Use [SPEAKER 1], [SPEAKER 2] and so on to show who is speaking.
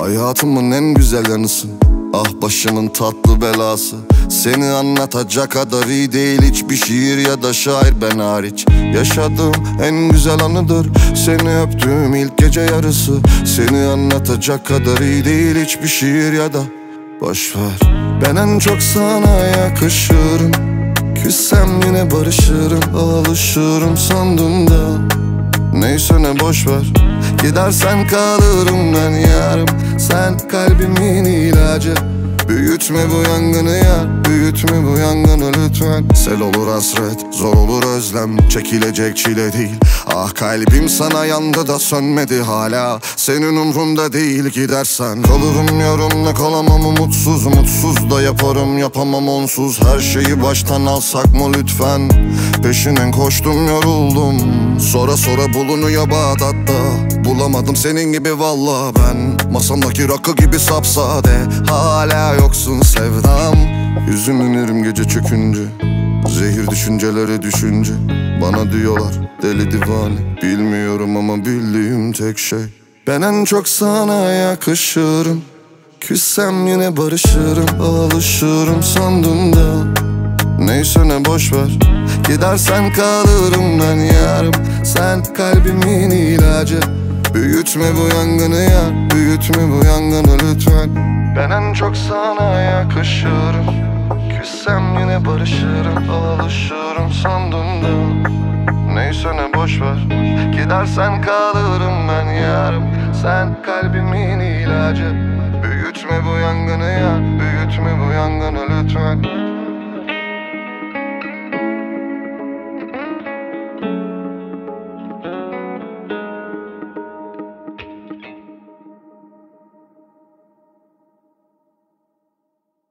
[SPEAKER 1] Hayatımın en güzel yanısın, ah başımın tatlı belası. Seni anlatacak kadar iyi değil hiçbir şiir ya da şair ben hariç. Yaşadığım en güzel anıdır seni öptüğüm ilk gece yarısı. Seni anlatacak kadar iyi değil hiçbir şiir ya da boşver. Ben en çok sana yakışırım, küssem yine barışırım, alışırım sandım da. Neyse ne boşver, gidersen kalırım ben yarım. Sen kalbimin ilacı, büyütme bu yangını yar, büyütme bu yangını lütfen. Sel olur hasret, zor olur özlem, çekilecek çile değil. Ah kalbim sana yandı da sönmedi hala, senin umrunda değil gidersen. Kalırım yarımda kalamam umutsuz, mutsuz da yaparım yapamam onsuz. Her şeyi baştan alsak mı lütfen, peşinden koştum yoruldum. Sonra sonra bulunuyor Bağdat'ta, bulamadım senin gibi valla ben. Masamdaki rakı gibi sapsade, hala yoksun sevdam. Hüzünlenirim gece çökünce, zehir düşünceleri düşünce. Bana diyorlar deli divane, bilmiyorum ama bildiğim tek şey, ben en çok sana yakışırım, küssem yine barışırım, alışırım sandım da. Neyse ne boşver, gidersen kalırım ben yarım. Sen kalbimin ilacı, büyütme bu yangını yar, büyütme bu yangını lütfen. Ben en çok sana yakışırım, küssem yine barışırım, alışırım sandım da. Neyse ne boşver, gidersen kalırım ben yarım. Sen kalbimin ilacı, büyütme bu yangını yar, büyütme bu yangını lütfen.